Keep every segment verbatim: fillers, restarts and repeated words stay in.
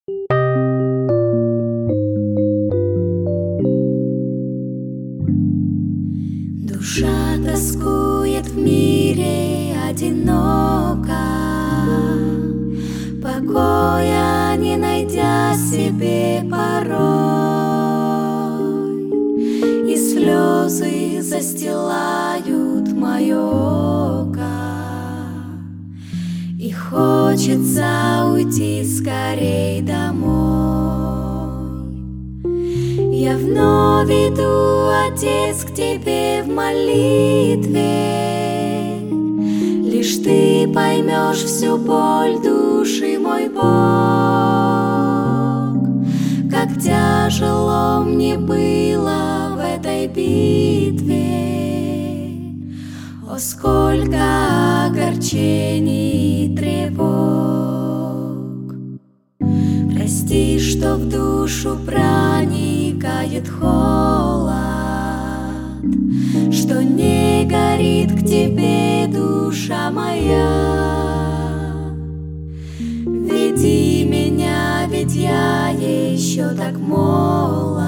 Душа тоскует в мире одиноко, покоя не найдя себе порой, и слезы застилают мое око, и хочется уйти скорей домой. Я вновь иду, Отец, к Тебе в молитве. Лишь Ты поймешь всю боль души, мой Бог. Как тяжело мне было в этой битве, о, сколько огорчений и тревог. Прости, что в душу проникает холод, что не горит к Тебе душа моя. Веди меня, ведь я еще так молод.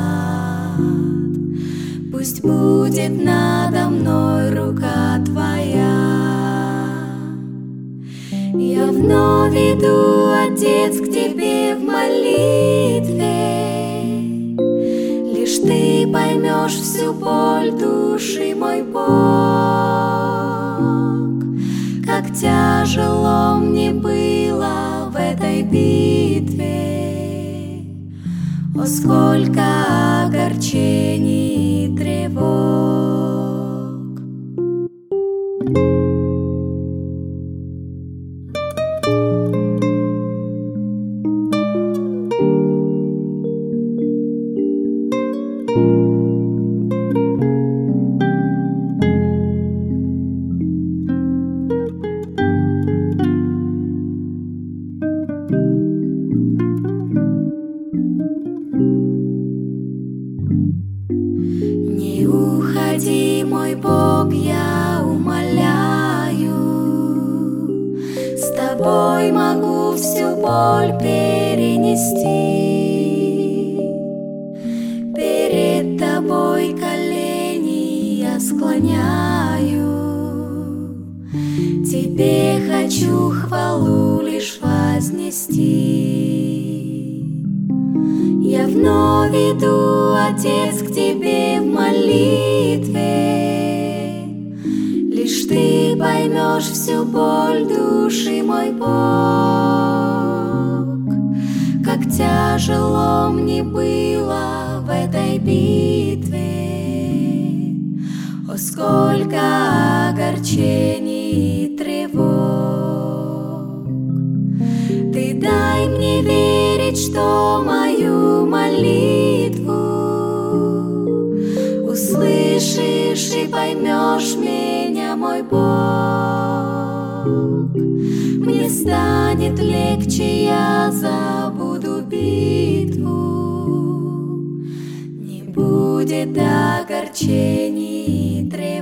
Пусть будет надо мной рука Твоя. Я вновь иду, Отец, к Тебе в молитве. Лишь Ты поймешь всю боль души, мой Бог. Как тяжело мне было в этой битве, о, сколько огорчений и тревог. Не уходи, мой Бог, я умоляю, с Тобой могу всю боль перенести. Перед Тобой колени я склоняю, Тебе хочу хвалу лишь вознести. Я вновь иду, Отец, к Тебе в молитве. Лишь Ты поймешь всю боль души, мой Бог. Как тяжело мне было в этой битве, о, сколько огорчений и тревог. Ты дай мне верить, что мою молитву услышишь и поймешь меня, мой Бог. Мне станет легче, я забуду битву, не будет огорчений и тревог.